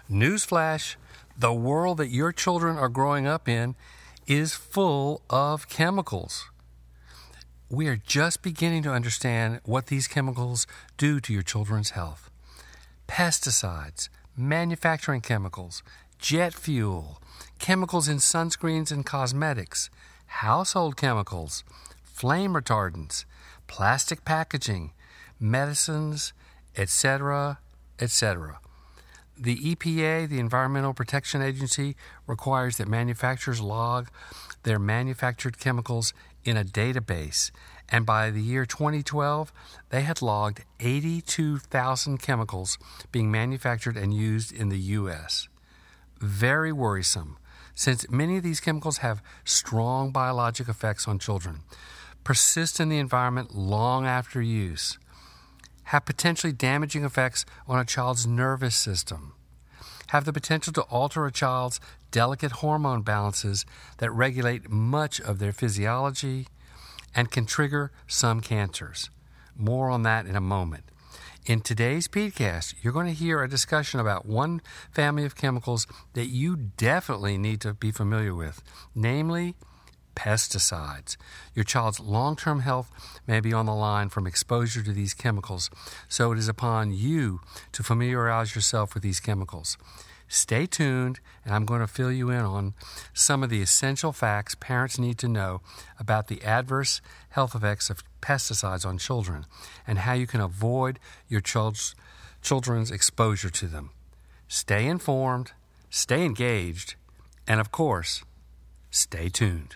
Newsflash, the world that your children are growing up in is full of chemicals. We are just beginning to understand what these chemicals do to your children's health. Pesticides, manufacturing chemicals, jet fuel, chemicals in sunscreens and cosmetics, household chemicals, flame retardants, plastic packaging, medicines, etc., etc. The EPA, the Environmental Protection Agency, requires that manufacturers log their manufactured chemicals in a database, and by the year 2012, they had logged 82,000 chemicals being manufactured and used in the U.S. Very worrisome, since many of these chemicals have strong biologic effects on children, persist in the environment long after use, have potentially damaging effects on a child's nervous system, have the potential to alter a child's delicate hormone balances that regulate much of their physiology, and can trigger some cancers. More on that in a moment. In today's PedsCast, you're going to hear a discussion about one family of chemicals that you definitely need to be familiar with, namely pesticides. Your child's long-term health may be on the line from exposure to these chemicals, so it is upon you to familiarize yourself with these chemicals. Stay tuned, and I'm going to fill you in on some of the essential facts parents need to know about the adverse health effects of pesticides on children and how you can avoid your children's exposure to them. Stay informed, stay engaged, and of course, stay tuned.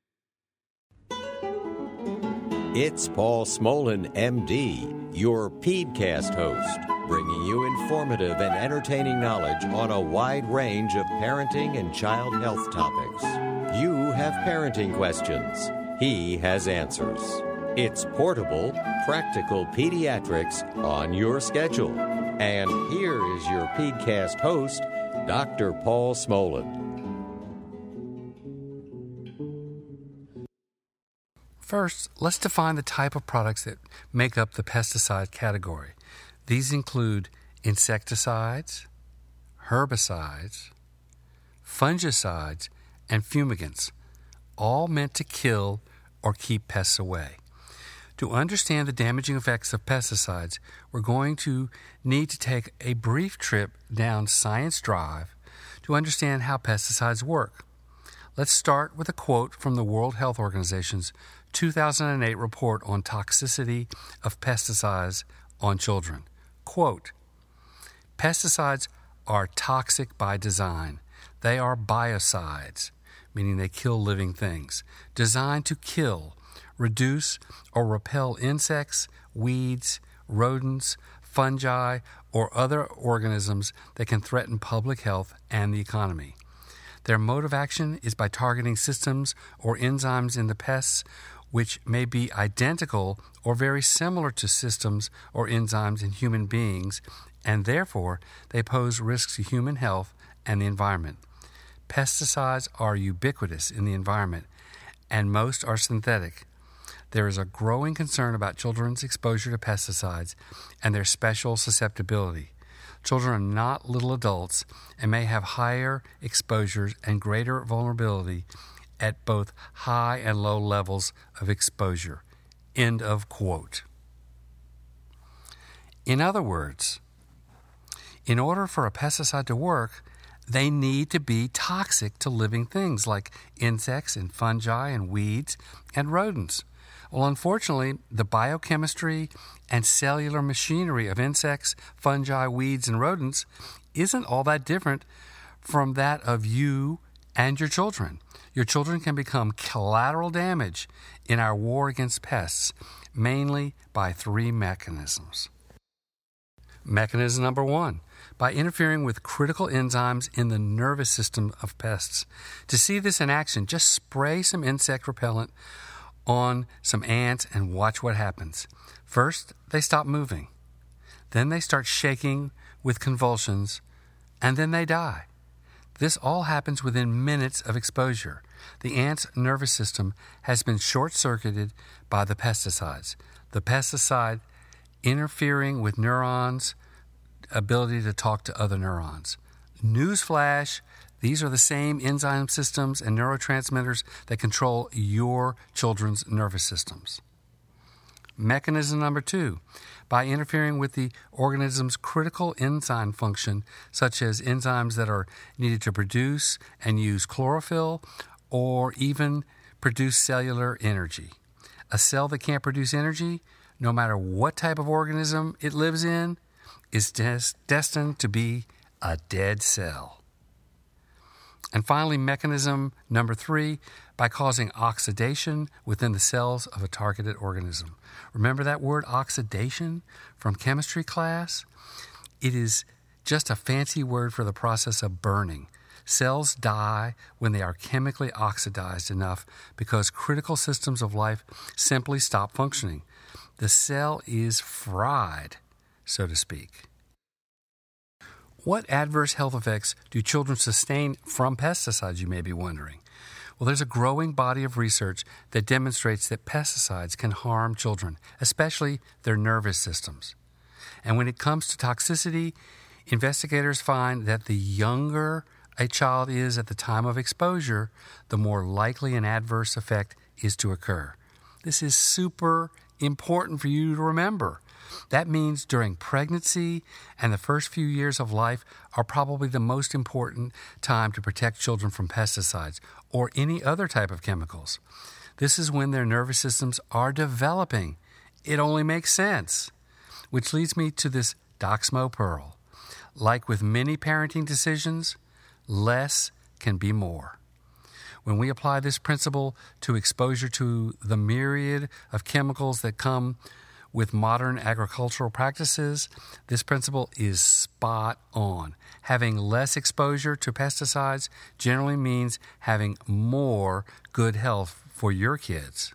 It's Paul Smolin, MD, your PedsCast host, bringing you informative and entertaining knowledge on a wide range of parenting and child health topics. You have parenting questions. He has answers. It's portable, practical pediatrics on your schedule. And here is your PedsCast host, Dr. Paul Smolin. First, let's define the type of products that make up the pesticide category. These include insecticides, herbicides, fungicides, and fumigants, all meant to kill or keep pests away. To understand the damaging effects of pesticides, we're going to need to take a brief trip down Science Drive to understand how pesticides work. Let's start with a quote from the World Health Organization's 2008 report on toxicity of pesticides on children. Quote, pesticides are toxic by design. They are biocides, meaning they kill living things, designed to kill, reduce, or repel insects, weeds, rodents, fungi, or other organisms that can threaten public health and the economy. Their mode of action is by targeting systems or enzymes in the pests which may be identical or very similar to systems or enzymes in human beings, and therefore they pose risks to human health and the environment. Pesticides are ubiquitous in the environment, and most are synthetic. There is a growing concern about children's exposure to pesticides and their special susceptibility. Children are not little adults and may have higher exposures and greater vulnerability at both high and low levels of exposure. End of quote. In other words, in order for a pesticide to work, they need to be toxic to living things like insects and fungi and weeds and rodents. Well, unfortunately, the biochemistry and cellular machinery of insects, fungi, weeds, and rodents isn't all that different from that of you and your children. Your children can become collateral damage in our war against pests, mainly by three mechanisms. Mechanism number one, by interfering with critical enzymes in the nervous system of pests. To see this in action, just spray some insect repellent on some ants and watch what happens. First, they stop moving. Then they start shaking with convulsions, and then they die. This all happens within minutes of exposure. The ant's nervous system has been short-circuited by the pesticides. The pesticide interfering with neurons' ability to talk to other neurons. Newsflash, these are the same enzyme systems and neurotransmitters that control your children's nervous systems. Mechanism number 2, by interfering with the organism's critical enzyme function, such as enzymes that are needed to produce and use chlorophyll or even produce cellular energy. A cell that can't produce energy, no matter what type of organism it lives in, is destined to be a dead cell. And finally, mechanism number 3, by causing oxidation within the cells of a targeted organism. Remember that word oxidation from chemistry class? It is just a fancy word for the process of burning. Cells die when they are chemically oxidized enough because critical systems of life simply stop functioning. The cell is fried, so to speak. What adverse health effects do children sustain from pesticides, you may be wondering? Well, there's a growing body of research that demonstrates that pesticides can harm children, especially their nervous systems. And when it comes to toxicity, investigators find that the younger a child is at the time of exposure, the more likely an adverse effect is to occur. This is super important for you to remember. That means during pregnancy and the first few years of life are probably the most important time to protect children from pesticides or any other type of chemicals. This is when their nervous systems are developing. It only makes sense. Which leads me to this Doxmo Pearl. Like with many parenting decisions, less can be more. When we apply this principle to exposure to the myriad of chemicals that come with modern agricultural practices, this principle is spot on. Having less exposure to pesticides generally means having more good health for your kids.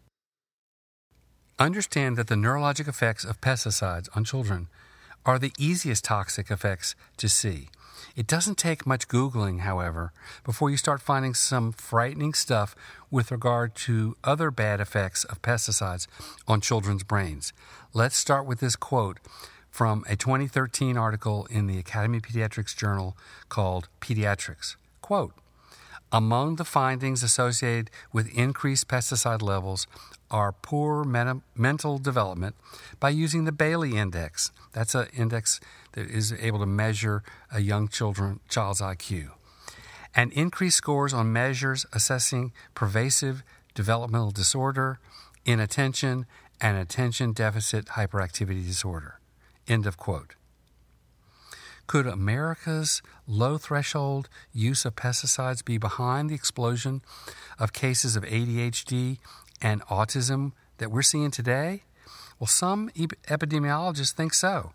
Understand that the neurologic effects of pesticides on children are the easiest toxic effects to see. It doesn't take much Googling, however, before you start finding some frightening stuff with regard to other bad effects of pesticides on children's brains. Let's start with this quote from a 2013 article in the Academy of Pediatrics journal called Pediatrics. Quote, among the findings associated with increased pesticide levels are poor mental development by using the Bayley Index. That's an index that is able to measure a young child's IQ. And increased scores on measures assessing pervasive developmental disorder, inattention, and attention deficit hyperactivity disorder. End of quote. Could America's low threshold use of pesticides be behind the explosion of cases of ADHD and autism that we're seeing today? Well, some epidemiologists think so.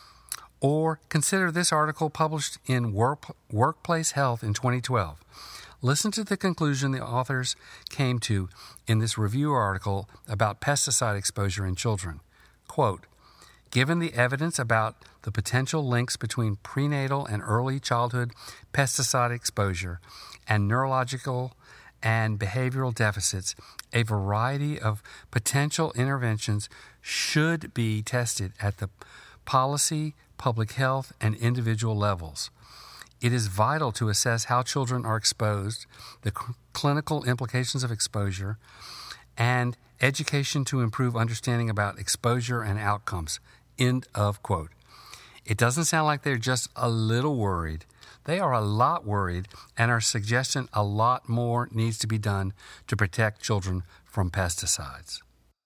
Or consider this article published in Workplace Health in 2012. Listen to the conclusion the authors came to in this review article about pesticide exposure in children. Quote, given the evidence about the potential links between prenatal and early childhood pesticide exposure and neurological and behavioral deficits, a variety of potential interventions should be tested at the policy, public health, and individual levels. It is vital to assess how children are exposed, the clinical implications of exposure, and education to improve understanding about exposure and outcomes. End of quote. It doesn't sound like they're just a little worried. They are a lot worried and are suggesting a lot more needs to be done to protect children from pesticides.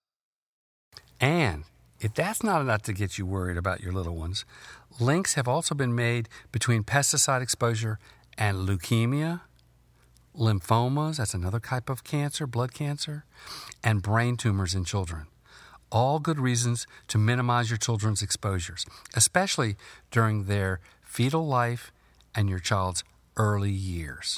And if that's not enough to get you worried about your little ones, links have also been made between pesticide exposure and leukemia, lymphomas, that's another type of cancer, blood cancer, and brain tumors in children. All good reasons to minimize your children's exposures, especially during their fetal life and your child's early years.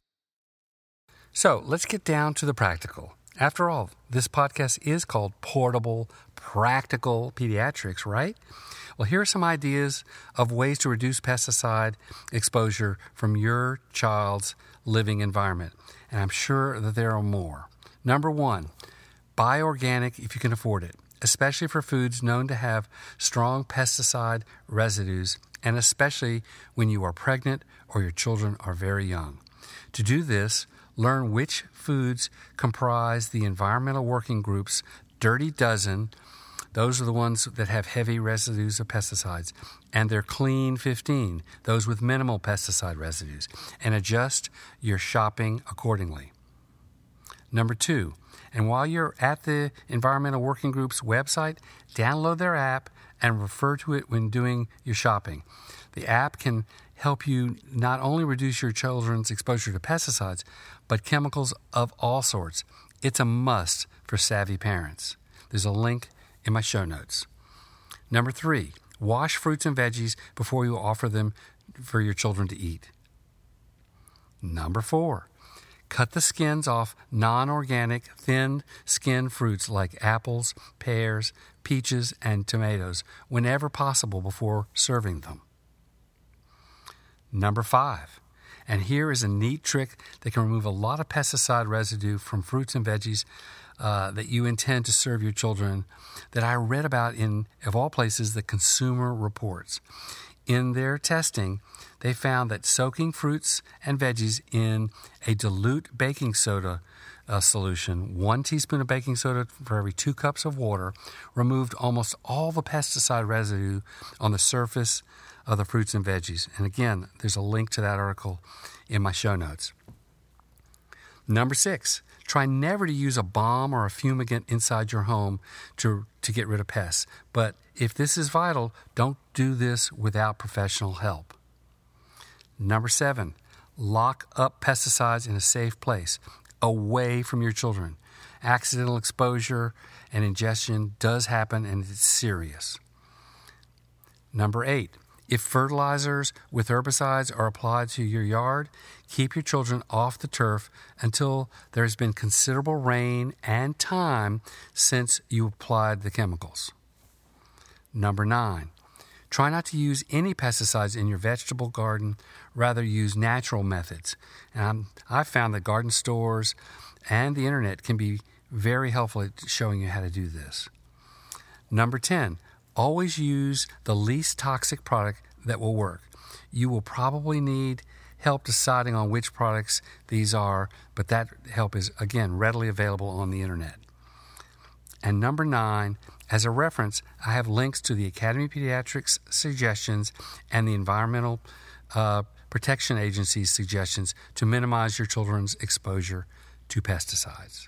So let's get down to the practical. After all, this podcast is called Portable Practical Pediatrics, right? Well, here are some ideas of ways to reduce pesticide exposure from your child's living environment. And I'm sure that there are more. Number 1, buy organic if you can afford it, especially for foods known to have strong pesticide residues and especially when you are pregnant or your children are very young. To do this, learn which foods comprise the Environmental Working Group's Dirty Dozen. Those are the ones that have heavy residues of pesticides, and their Clean 15, those with minimal pesticide residues, and adjust your shopping accordingly. Number 2, and while you're at the Environmental Working Group's website, download their app and refer to it when doing your shopping. The app can help you not only reduce your children's exposure to pesticides, but chemicals of all sorts. It's a must for savvy parents. There's a link in my show notes. Number 3, wash fruits and veggies before you offer them for your children to eat. Number 4, cut the skins off non-organic, thin-skinned fruits like apples, pears, peaches, and tomatoes whenever possible before serving them. Number 5, and here is a neat trick that can remove a lot of pesticide residue from fruits and veggies that you intend to serve your children that I read about in, of all places, the Consumer Reports. In their testing, they found that soaking fruits and veggies in a dilute baking soda solution, 1 teaspoon of baking soda for every 2 cups of water, removed almost all the pesticide residue on the surface of the fruits and veggies. And again, there's a link to that article in my show notes. Number 6, try never to use a balm or a fumigant inside your home to get rid of pests. But if this is vital, don't do this without professional help. Number 7, lock up pesticides in a safe place, away from your children. Accidental exposure and ingestion does happen, and it's serious. Number 8, if fertilizers with herbicides are applied to your yard, keep your children off the turf until there has been considerable rain and time since you applied the chemicals. Number 9, try not to use any pesticides in your vegetable garden. Rather, use natural methods. And I've found that garden stores and the internet can be very helpful at showing you how to do this. Number 10, always use the least toxic product that will work. You will probably need help deciding on which products these are, but that help is, again, readily available on the internet. And number 9, as a reference, I have links to the Academy of Pediatrics suggestions and the Environmental Protection Agency's suggestions to minimize your children's exposure to pesticides.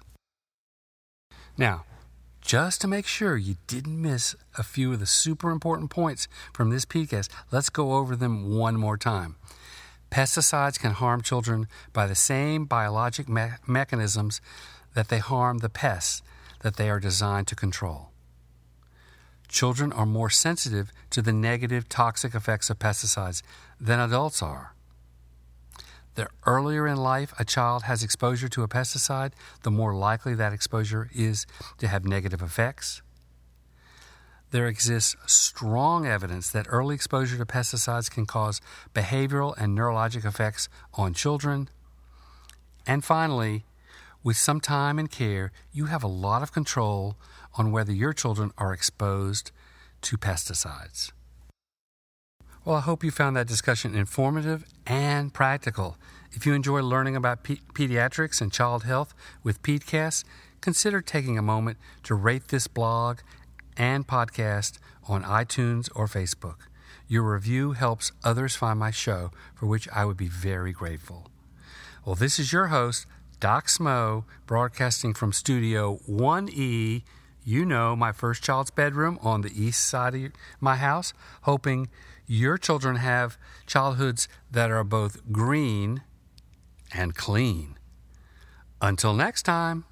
Now, just to make sure you didn't miss a few of the super important points from this podcast, let's go over them one more time. Pesticides can harm children by the same biologic mechanisms that they harm the pests that they are designed to control. Children are more sensitive to the negative toxic effects of pesticides than adults are. The earlier in life a child has exposure to a pesticide, the more likely that exposure is to have negative effects. There exists strong evidence that early exposure to pesticides can cause behavioral and neurologic effects on children. And finally, with some time and care, you have a lot of control on whether your children are exposed to pesticides. Well, I hope you found that discussion informative and practical. If you enjoy learning about pediatrics and child health with PeDcast, consider taking a moment to rate this blog and podcast on iTunes or Facebook. Your review helps others find my show, for which I would be very grateful. Well, this is your host, Doc Smo, broadcasting from Studio 1E, my first child's bedroom on the east side of my house, hoping your children have childhoods that are both green and clean. Until next time.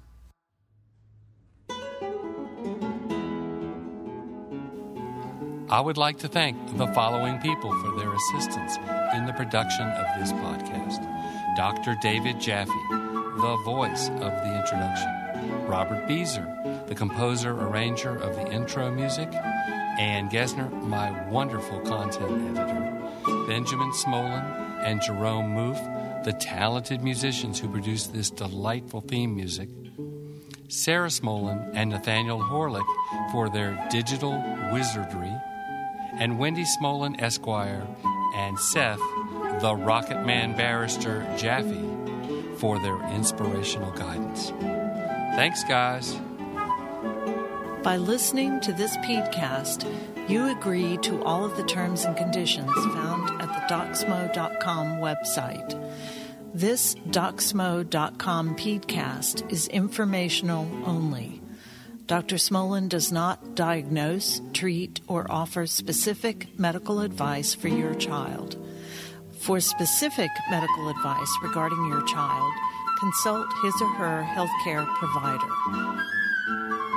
I would like to thank the following people for their assistance in the production of this podcast. Dr. David Jaffe, the voice of the introduction. Robert Beezer, the composer, arranger of the intro music. Ann Gesner, my wonderful content editor. Benjamin Smolin and Jerome Moof, the talented musicians who produced this delightful theme music. Sarah Smolin and Nathaniel Horlick for their digital wizardry. and Wendy Smolin, Esquire, and Seth, the Rocket Man Barrister Jaffe, for their inspirational guidance. Thanks, guys. By listening to this podcast, you agree to all of the terms and conditions found at the Docsmo.com website. This Docsmo.com podcast is informational only. Dr. Smolin does not diagnose, treat, or offer specific medical advice for your child. For specific medical advice regarding your child, consult his or her healthcare provider.